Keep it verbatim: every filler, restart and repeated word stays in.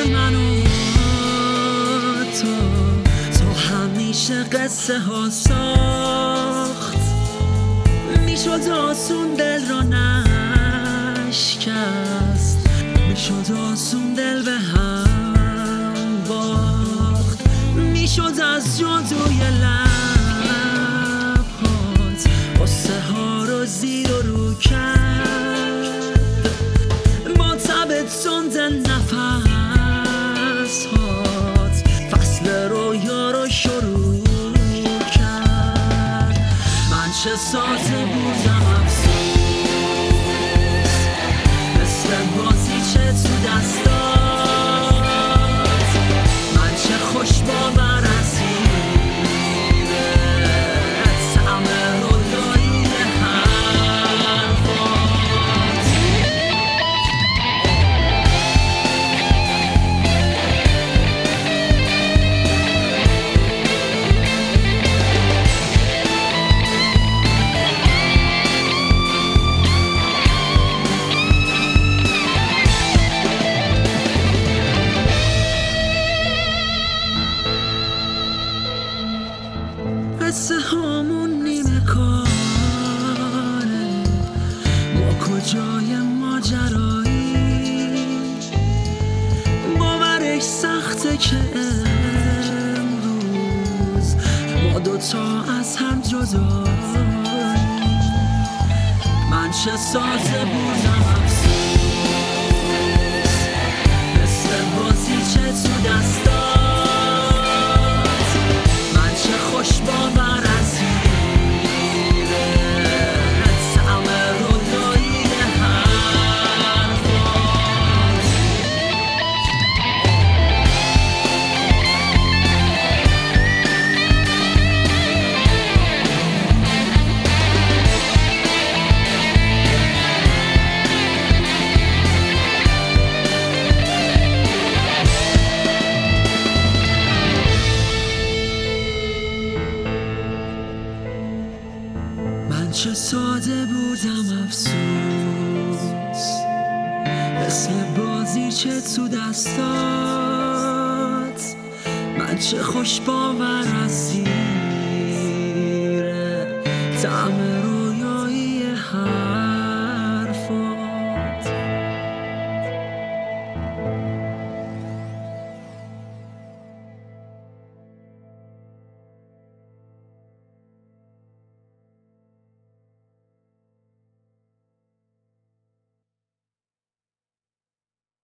من و تو تو همیشه قصه ها ساخت، میشد آسون دل رو نشکست، میشد آسون دل به هم باخت، میشد از جادوی لبهات قصه ها رو زیر و رو کرد، با تب تند نفس هات فصل رویا رو شروع کرد. من چه ساده بودم افسوس، مثل بازی چه تو دستات، من چه خوش باور از زیره طعم رویایی حرفات. قصه هامون نیمه کاره، ما کجای ماجرایی، باورش سخته که امروز ما دوتا از هم جداییم. من چه ساده بودم افسوس، مثل بازی چه تو دستات، من چه خوش باور از زیره طعم رویایی حرفات. من چه ساده بودم افسوس، مثل بازی چه تو دستات، من چه خوش باور از زیر طعم